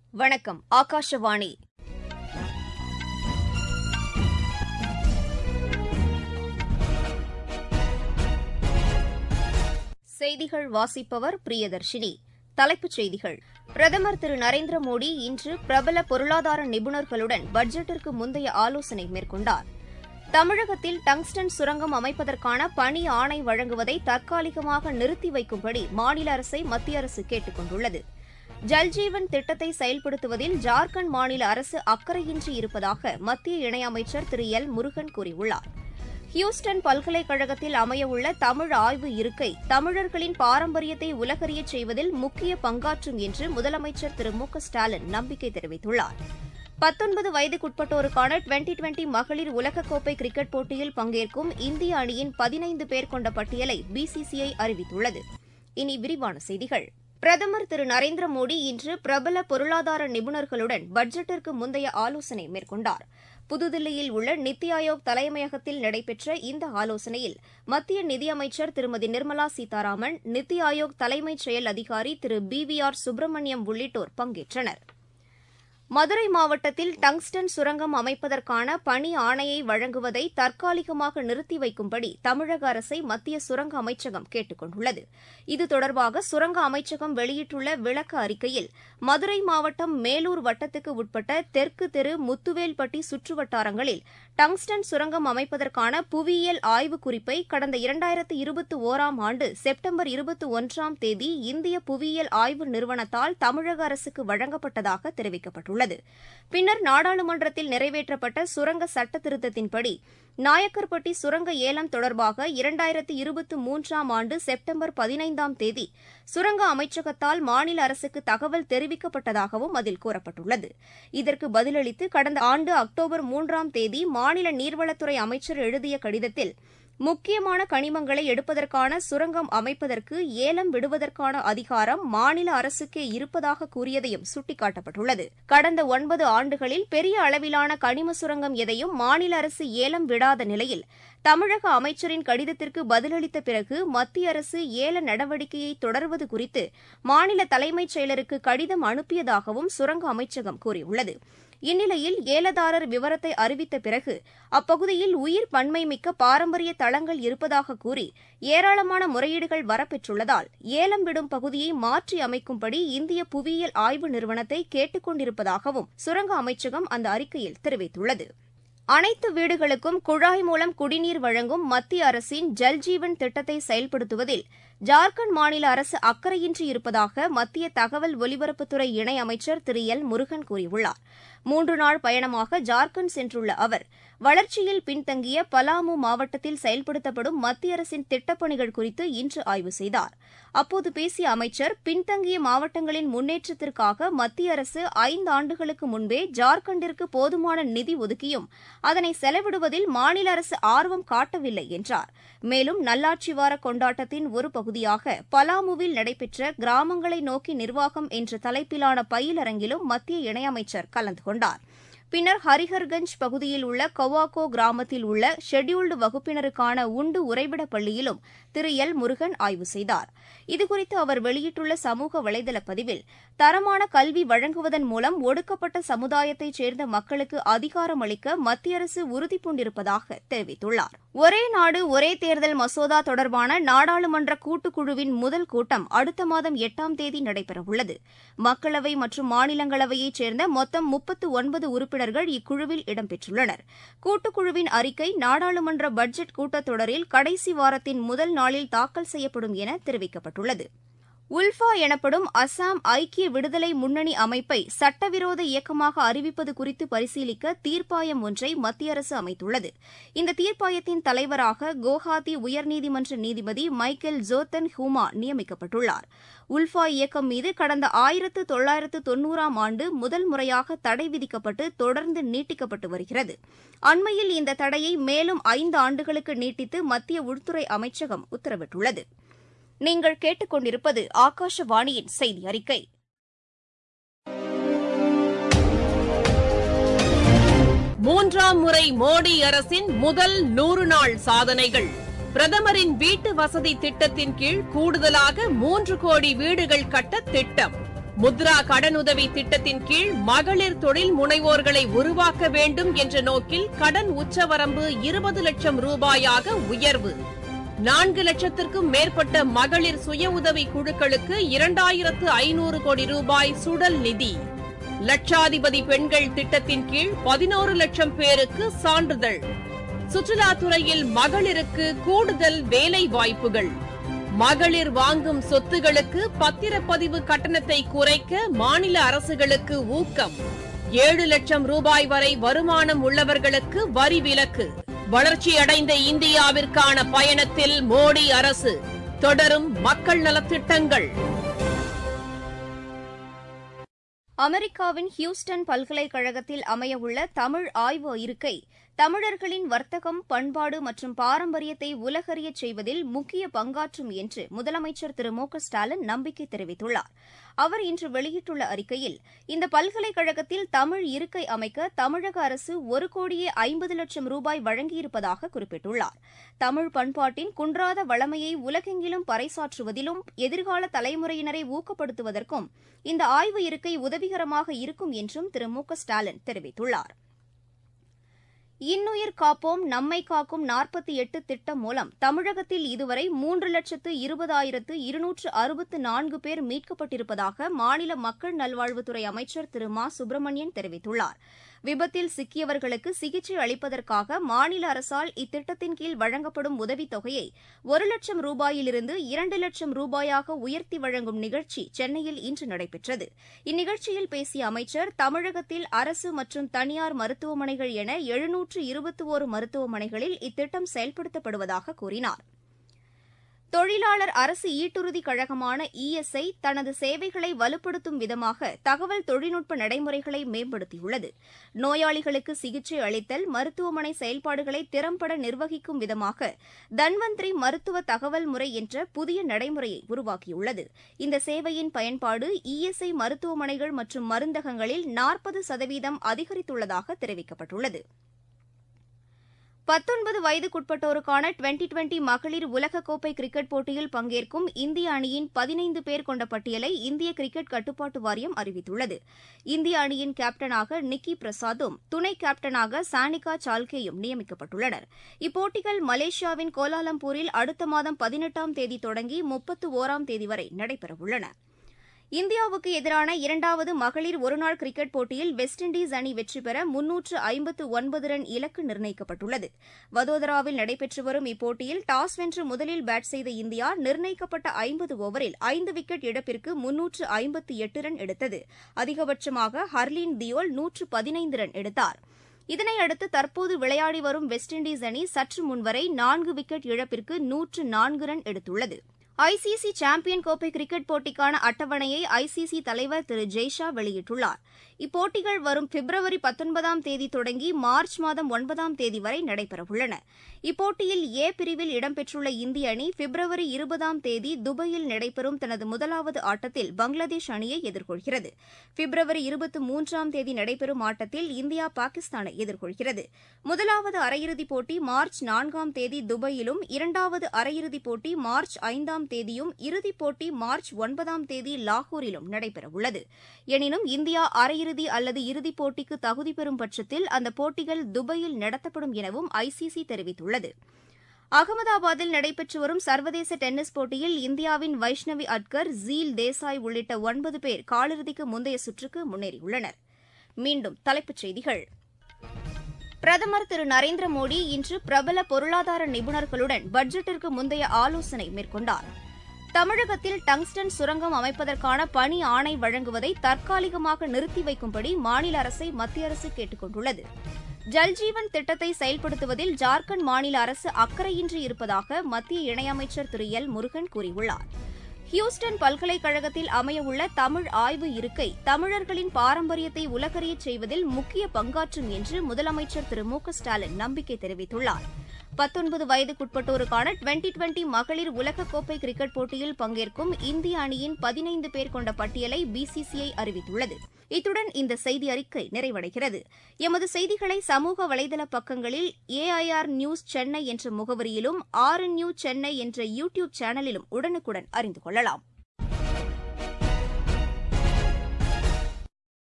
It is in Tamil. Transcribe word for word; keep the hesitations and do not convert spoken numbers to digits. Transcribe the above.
வணக்கம். ஆகாஷவாணி. செய்திகள் வாசிப்பவர் பிரியதர்ஷினி. தலைப்புச் செய்திகள். பிரதமர் திரு நரேந்திர மோடி இன்று பிரபல பொருளாதார நிபுணர்களுடன் பட்ஜெட்டிற்கு முந்தைய ஆலோசனை மேற்கொண்டார். தமிழகத்தில் டங்ஸ்டன் சுரங்கம் அமைப்பதற்கான பணி ஆணை வழங்குவதை தற்காலிகமாக நிறுத்தி வைக்கும்படி மாநில அரசை மத்திய அரசு கேட்டுக் கொண்டுள்ளது. ஜல்ஜீவன் திட்டத்தை செயல்படுத்துவதில் ஜார்க்கண்ட் மாநில அரசு அக்கறையின்றி இருப்பதாக மத்திய இணையமைச்சர் திரு எல் முருகன் கூறியுள்ளார். ஹியூஸ்டன் பல்கலைக்கழகத்தில் அமையவுள்ள தமிழ் ஆய்வு இருக்கை தமிழர்களின் பாரம்பரியத்தை உலகறியச் செய்வதில் முக்கிய பங்காற்றும் என்று முதலமைச்சர் திரு மு க ஸ்டாலின் நம்பிக்கை தெரிவித்துள்ளார். பத்தொன்பது வயதுக்குட்பட்டோருக்கான டுவெண்டி டுவெண்டி மகளிர் உலகக்கோப்பை கிரிக்கெட் போட்டியில் பங்கேற்கும் இந்திய அணியின் பதினைந்து பேர் கொண்ட பட்டியலை பிசிசிஐ அறிவித்துள்ளது. இனி விரிவான செய்திகள். பிரதமர் திரு நரேந்திர மோடி இன்று பிரபல பொருளாதார நிபுணர்களுடன் பட்ஜெட்டிற்கு முந்தைய ஆலோசனை மேற்கொண்டார். புதுதில்லியில் உள்ள நித்தி ஆயோக் தலைமையகத்தில் நடைபெற்ற இந்த ஆலோசனையில் மத்திய நிதியமைச்சர் திருமதி நிர்மலா சீதாராமன், நித்தி ஆயோக் தலைமைச் செயல் அதிகாரி திரு பி வி ஆர் சுப்பிரமணியம் உள்ளிட்டோர் பங்கேற்றனர். மதுரை மாவட்டத்தில் டங்ஸ்டன் சுரங்கம் அமைப்பதற்கான பணி ஆணையை வழங்குவதை தற்காலிகமாக நிறுத்தி வைக்கும்படி தமிழக அரசை மத்திய சுரங்க அமைச்சகம் கேட்டுக் கொண்டுள்ளது. இது தொடர்பாக சுரங்க அமைச்சகம் வெளியிட்டுள்ள விளக்க அறிக்கையில், மதுரை மாவட்டம் மேலூர் வட்டத்துக்கு உட்பட்ட தெற்கு தெரு, முத்துவேல்பட்டி சுற்றுவட்டாரங்களில் டங்ஸ்டன் சுரங்கம் அமைப்பதற்கான புவியியல் ஆய்வு குறிப்பை கடந்த இரண்டாயிரத்து இருபத்தி ஓராம் ஆண்டு செப்டம்பர் இருபத்தி ஒன்றாம் தேதி இந்திய புவியியல் ஆய்வு நிறுவனத்தால் தமிழக அரசுக்கு வழங்கப்பட்டதாக தெரிவிக்கப்பட்டுள்ளது. பின்னர் நாடாளுமன்றத்தில் நிறைவேற்றப்பட்ட சுரங்க சட்ட திருத்தத்தின்படி நாயக்கர்பட்டி சுரங்க ஏலம் தொடர்பாக இரண்டாயிரத்து இருபத்தி மூன்றாம் ஆண்டு செப்டம்பர் பதினைந்தாம் தேதி சுரங்க அமைச்சகத்தால் மாநில அரசுக்கு தகவல் தெரிவிக்கப்பட்டதாகவும் அதில் கூறப்பட்டுள்ளது. இதற்கு பதிலளித்து கடந்த ஆண்டு அக்டோபர் மூன்றாம் தேதி மாநில நீர்வளத்துறை அமைச்சர் எழுதிய கடிதத்தில், முக்கியமான கனிமங்களை எடுப்பதற்கான சுரங்கம் அமைப்பதற்கு ஏலம் விடுவதற்கான அதிகாரம் மாநில அரசுக்கே இருப்பதாக கூறியதையும் சுட்டிக்காட்டப்பட்டுள்ளது. கடந்த ஒன்பது ஆண்டுகளில் பெரிய அளவிலான கனிம சுரங்கம் எதையும் மாநில அரசு ஏலம் விடாத நிலையில் தமிழக அமைச்சரின் கடிதத்திற்கு பதிலளித்த பிறகு மத்திய அரசு ஏல நடவடிக்கையை தொடர்வது குறித்து மாநில தலைமைச் செயலருக்கு கடிதம் அனுப்பியதாகவும் சுரங்க அமைச்சகம் கூறியுள்ளது. இந்நிலையில் ஏலதாரர் விவரத்தை அறிவித்த பிறகு அப்பகுதியில் உயிர் பன்மை மிக்க பாரம்பரிய தளங்கள் இருப்பதாக கூறி ஏராளமான முறையீடுகள் வரப்பெற்றுள்ளதால் ஏலம் விடும் பகுதியை மாற்றி அமைக்கும்படி இந்திய புவியியல் ஆய்வு நிறுவனத்தை கேட்டுக் கொண்டிருப்பதாகவும் சுரங்க அமைச்சகம் அந்த அறிக்கையில் தெரிவித்துள்ளது. அனைத்து வீடுகளுக்கும் குழாய் மூலம் குடிநீர் வழங்கும் மத்திய அரசின் ஜல்ஜீவன் திட்டத்தை செயல்படுத்துவதில் ஜார்க்கண்ட் மாநில அரசு அக்கறையின்றி இருப்பதாக மத்திய தகவல் ஒலிபரப்புத்துறை இணையமைச்சர் திரு எல் முருகன் கூறியுள்ளார். மூன்று நாள் பயணமாக ஜார்க்கண்ட் சென்றுள்ள அவர் வளர்ச்சியில் பின்தங்கிய பலாமு மாவட்டத்தில் செயல்படுத்தப்படும் மத்திய அரசின் திட்டப்பணிகள் குறித்து இன்று ஆய்வு செய்தார். அப்போது பேசிய அமைச்சர், பின்தங்கிய மாவட்டங்களின் முன்னேற்றத்திற்காக மத்திய அரசு ஐந்து ஆண்டுகளுக்கு முன்பே ஜார்க்கண்டிற்கு போதுமான நிதி ஒதுக்கியும் அதனை செலவிடுவதில் மாநில அரசு ஆர்வம் காட்டவில்லை என்றார். மேலும் நல்லாட்சி வார கொண்டாட்டத்தின் ஒரு பகுதியாக பலாமுவில் நடைபெற்ற கிராமங்களை நோக்கி நிர்வாகம் என்ற தலைப்பிலான பயிலரங்கிலும் மத்திய இணையமைச்சர் கலந்து கொண்டார். பின்னர் ஹரிஹர்கஞ்ச் பகுதியில் உள்ள கவாக்கோ கிராமத்தில் உள்ள ஷெட்யூல்டு வகுப்பினருக்கான உண்டு உறைவிட பள்ளியிலும் திரு எல் முருகன் ஆய்வு செய்தார். இதுகுறித்து அவர் வெளியிட்டுள்ள சமூக வலைதள பதிவில், தரமான கல்வி வழங்குவதன் மூலம் ஒடுக்கப்பட்ட சமுதாயத்தைச் சேர்ந்த மக்களுக்கு அதிகாரம் அளிக்க மத்திய அரசு உறுதிபூண்டிருப்பதாக தெரிவித்துள்ளார். ஒரே நாடு ஒரே தேர்தல் மசோதா தொடர்பான நாடாளுமன்ற கூட்டுக்குழுவின் முதல் கூட்டம் அடுத்த மாதம் எட்டாம் தேதி நடைபெறவுள்ளது. மக்களவை மற்றும் மாநிலங்களவையைச் சேர்ந்த மொத்தம் முப்பத்து ஒன்பது உறுப்பினர்கள் இக்குழுவில் இடம்பெற்றுள்ளனர். கூட்டுக்குழுவின் அறிக்கை நாடாளுமன்ற பட்ஜெட் கூட்டத்தொடரில் கடைசி வாரத்தின் முதல் நாளில் தாக்கல் செய்யப்படும் என தெரிவிக்கப்பட்டுள்ளது. உல்ஃபா எனப்படும் அசாம் ஐக்கிய விடுதலை முன்னணி அமைப்பை சட்டவிரோத இயக்கமாக அறிவிப்பது குறித்து பரிசீலிக்க தீர்ப்பாயம் ஒன்றை மத்திய அரசு அமைத்துள்ளது. இந்த தீர்ப்பாயத்தின் தலைவராக குவஹாத்தி உயர்நீதிமன்ற நீதிபதி மைக்கேல் ஜோத்தன் ஹூமா நியமிக்கப்பட்டுள்ளார். உல்ஃபா இயக்கம் மீது கடந்த ஆயிரத்து தொள்ளாயிரத்து தொன்னூறாம் ஆண்டு முதல் முறையாக தடை விதிக்கப்பட்டு தொடர்ந்து நீட்டிக்கப்பட்டு வருகிறது. அண்மையில் இந்த தடையை மேலும் ஐந்து ஆண்டுகளுக்கு நீட்டித்து மத்திய உள்துறை அமைச்சகம் உத்தரவிட்டுள்ளது. நீங்கள் கேட்டுக்கொண்டிருப்பது ஆகாஷவாணியின் செய்தி அறிக்கை. மூன்றாம் முறை மோடி அரசின் முதல் நூறு நாள் சாதனைகள். பிரதமரின் வீட்டு வசதி திட்டத்தின் கீழ் கூடுதலாக மூன்று கோடி வீடுகள் கட்ட திட்டம். முத்ரா கடனுதவி திட்டத்தின் கீழ் மகளிர் தொழில் முனைவோர்களை உருவாக்க வேண்டும் என்ற நோக்கில் கடன் உச்சவரம்பு இருபது லட்சம் ரூபாயாக உயர்வு. நான்கு லட்சத்திற்கும் மேற்பட்ட மகளிர் சுய உதவி குழுக்களுக்கு இரண்டாயிரத்து ஐநூறு கோடி ரூபாய் சுடல் நிதி. லட்சாதிபதி பெண்கள் திட்டத்தின் கீழ் பதினோரு லட்சம் பேருக்கு சான்றிதழ். சுற்றுலாத்துறையில் மகளிருக்கு கூடுதல் வேலை வாய்ப்புகள். மகளிர் வாங்கும் சொத்துகளுக்கு பத்திரப்பதிவு கட்டணத்தை குறைக்க மாநில அரசுகளுக்கு ஊக்கம். ஏழு லட்சம் ரூபாய் வரை வருமானம் உள்ளவர்களுக்கு வரி விலக்கு. வளர்ச்சியடைந்த இந்தியாவிற்கான பயணத்தில் மோடி அரசு. தொடரும் மக்கள் நலத்திட்டங்கள். அமெரிக்காவின் ஹியூஸ்டன் பல்கலைக்கழகத்தில் அமையவுள்ள தமிழ் ஆய்வு இருக்கை தமிழர்களின் வர்த்தகம், பண்பாடு மற்றும் பாரம்பரியத்தை உலகறியச் செய்வதில் முக்கிய பங்காற்றும் என்று முதலமைச்சர் திரு மு க ஸ்டாலின் நம்பிக்கை தெரிவித்துள்ளார். அவர் இன்று வெளியிட்டுள்ள அறிக்கையில், இந்த பல்கலைக்கழகத்தில் தமிழ் இருக்கை அமைக்க தமிழக அரசு ஒரு கோடியே ஐம்பது லட்சம் ரூபாய் வழங்கியிருப்பதாக குறிப்பிட்டுள்ளார். தமிழ் பண்பாட்டின் குன்றாத வளமையை உலகெங்கிலும் பறைசாற்றுவதிலும் எதிர்கால தலைமுறையினரை ஊக்கப்படுத்துவதற்கும் இந்த ஆய்வு இருக்கை உதவிகரமாக இருக்கும் என்றும் திரு மு க ஸ்டாலின் தெரிவித்துள்ளார். இன்னுயிர் காப்போம் நம்மை காக்கும் நாற்பத்தி எட்டு திட்டம் மூலம் தமிழகத்தில் இதுவரை மூன்று லட்சத்து இருபதாயிரத்து இருநூற்று அறுபத்து நான்கு பேர் மீட்கப்பட்டிருப்பதாக மாநில மக்கள் நல்வாழ்வுத்துறை அமைச்சர் திரு மா சுப்பிரமணியன் தெரிவித்துள்ளார். விபத்தில் சிக்கியவர்களுக்கு சிகிச்சை அளிப்பதற்காக மாநில அரசால் இத்திட்டத்தின் கீழ் வழங்கப்படும் உதவித் தொகையை ஒரு லட்சம் ரூபாயிலிருந்து இரண்டு லட்சம் ரூபாயாக உயர்த்தி வழங்கும் நிகழ்ச்சி சென்னையில் இன்று நடைபெற்றது. இந்நிகழ்ச்சியில் பேசிய அமைச்சர், தமிழகத்தில் அரசு மற்றும் தனியார் மருத்துவமனைகள் என எழுநூற்று இருபத்தி ஒரு மருத்துவமனைகளில் இத்திட்டம் செயல்படுத்தப்படுவதாக கூறினார். தொழிலாளர் அரசு ஈட்டுறுதிக் கழகமான இ எஸ் ஐ தனது சேவைகளை வலுப்படுத்தும் விதமாக தகவல் தொழில்நுட்ப நடைமுறைகளை மேம்படுத்தியுள்ளது. நோயாளிகளுக்கு சிகிச்சை அளித்தல், மருத்துவமனை செயல்பாடுகளை திறம்பட நிர்வகிக்கும் விதமாக தன்வந்திரி மருத்துவ தகவல் முறை என்ற புதிய நடைமுறையை உருவாக்கியுள்ளது. இந்த சேவையின் பயன்பாடு இ எஸ் ஐ மருத்துவமனைகள் மற்றும் மருந்தகங்களில் நாற்பது சதவீதம் அதிகரித்துள்ளதாக தெரிவிக்கப்பட்டுள்ளது. பத்தொன்பது வயதுக்குட்பட்டோருக்கான டுவெண்டி டுவெண்டி மகளிர் உலகக்கோப்பை கிரிக்கெட் போட்டியில் பங்கேற்கும் இந்திய அணியின் பதினைந்து பேர் கொண்ட பட்டியலை இந்திய கிரிக்கெட் கட்டுப்பாட்டு வாரியம் அறிவித்துள்ளது. இந்திய அணியின் கேப்டனாக நிக்கி பிரசாத்தும் துணை கேப்டனாக சானிகா சால்கேயும் நியமிக்கப்பட்டுள்ளனர். இப்போட்டிகள் மலேசியாவின் கோலாலம்பூரில் அடுத்த மாதம் பதினெட்டாம் தேதி தொடங்கி முப்பத்து ஒராம் தேதி வரை நடைபெறவுள்ளன. இந்தியாவுக்கு எதிரான இரண்டாவது மகளிர் ஒருநாள் கிரிக்கெட் போட்டியில் வெஸ்ட் இண்டீஸ் அணி வெற்றி பெற முன்னூற்று ஐம்பத்து ஒன்பது ரன் இலக்கு நிர்ணயிக்கப்பட்டுள்ளது. வதோதராவில் நடைபெற்று வரும் இப்போட்டியில் டாஸ் வென்று முதலில் பேட் செய்த இந்தியா நிர்ணயிக்கப்பட்ட ஐம்பது ஓவரில் ஐந்து விக்கெட் இழப்பிற்கு முன்னூற்று ஐம்பத்து எட்டு ரன் எடுத்தது. அதிகபட்சமாக ஹர்லீன் தியோல் நூற்று பதினைந்து ரன் எடுத்தார். இதனையடுத்து தற்போது விளையாடி வரும் வெஸ்ட் இண்டீஸ் அணி சற்று முன்வரை நான்கு விக்கெட் இழப்பிற்கு நூற்று நான்கு ரன் எடுத்துள்ளது. ஐசிசி சாம்பியன் கோப்பை கிரிக்கெட் போட்டிக்கான அட்டவணையை ஐசிசி தலைவர் திரு ஜெய்ஷா வெளியிட்டுள்ளார். இப்போட்டிகள் வரும் பிப்ரவரி பத்தொன்பதாம் தேதி தொடங்கி மார்ச் மாதம் ஒன்பதாம் தேதி வரை நடைபெறவுள்ளன. இப்போட்டியில் ஏ பிரிவில் இடம்பெற்றுள்ள இந்திய அணி பிப்ரவரி இருபதாம் தேதி துபாயில் நடைபெறும் தனது முதலாவது ஆட்டத்தில் பங்களாதேஷ் அணியை எதிர்கொள்கிறது. பிப்ரவரி இருபத்தி மூன்றாம் தேதி நடைபெறும் ஆட்டத்தில் இந்தியா பாகிஸ்தானை எதிர்கொள்கிறது. முதலாவது அரையிறுதிப் போட்டி மார்ச் நான்காம் தேதி துபாயிலும், இரண்டாவது அரையிறுதிப் போட்டி மார்ச் ஐந்தாம் தேதியும், இறுதிப் போட்டி மார்ச் ஒன்பதாம் தேதி லாகூரிலும் நடைபெறவுள்ளது. எனினும் இந்தியா அரையிறுதி அல்லது இறுதிப் போட்டிக்கு தகுதி பெறும் பட்சத்தில் அந்த போட்டிகள் துபாயில் நடத்தப்படும் எனவும் ஐசிசி தெரிவித்துள்ளது. அகமதாபாத்தில் நடைபெற்று வரும் சர்வதேச டென்னிஸ் போட்டியில் இந்தியாவின் வைஷ்ணவி அட்கர், ஜீல் தேசாய் உள்ளிட்ட ஒன்பது பேர் காலிறுதிக்கு முந்தைய சுற்றுக்கு முன்னேறியுள்ளனர். மீண்டும் தலைப்புச் செய்திகள். பிரதமர் திரு நரேந்திர மோடி இன்று பிரபல பொருளாதார நிபுணர்களுடன் பட்ஜெட்டிற்கு முந்தைய ஆலோசனை மேற்கொண்டார். தமிழகத்தில் டங்ஸ்டன் சுரங்கம் அமைப்பதற்கான பணி ஆணை வழங்குவதை தற்காலிகமாக நிறுத்தி வைக்கும்படி மாநில அரசை மத்திய அரசு கேட்டுக் கொண்டுள்ளது. ஜல்ஜீவன் திட்டத்தை செயல்படுத்துவதில் ஜார்க்கண்ட் மாநில அரசு அக்கறையின்றி இருப்பதாக மத்திய இணையமைச்சர் திரு எல் முருகன் கூறியுள்ளார். ஹியூஸ்டன் பல்கலைக்கழகத்தில் அமையவுள்ள தமிழ் ஆய்வு இருக்கை தமிழர்களின் பாரம்பரியத்தை உலகறியச் செய்வதில் முக்கிய பங்காற்றும் என்று முதலமைச்சர் திரு மு க ஸ்டாலின் நம்பிக்கை தெரிவித்துள்ளார். பத்தொன்பது வயதுக்குட்பட்டோருக்கான டுவெண்டி டுவெண்டி மகளிர் உலகக்கோப்பை கிரிக்கெட் போட்டியில் பங்கேற்கும் இந்திய அணியின் பதினைந்து பேர் கொண்ட பட்டியலை பிசிசிஐ அறிவித்துள்ளது. இத்துடன் இந்த செய்தி அறிக்கை நிறைவடைகிறது. எமது செய்திகளை சமூக வலைதள பக்கங்களில் ஏஐஆர் நியூஸ் சென்னை என்ற முகவரியிலும், ஆர் என் நியூஸ் சென்னை என்ற யூ டியூப் சேனலிலும் உடனுக்குடன் அறிந்து கொள்ளலாம்.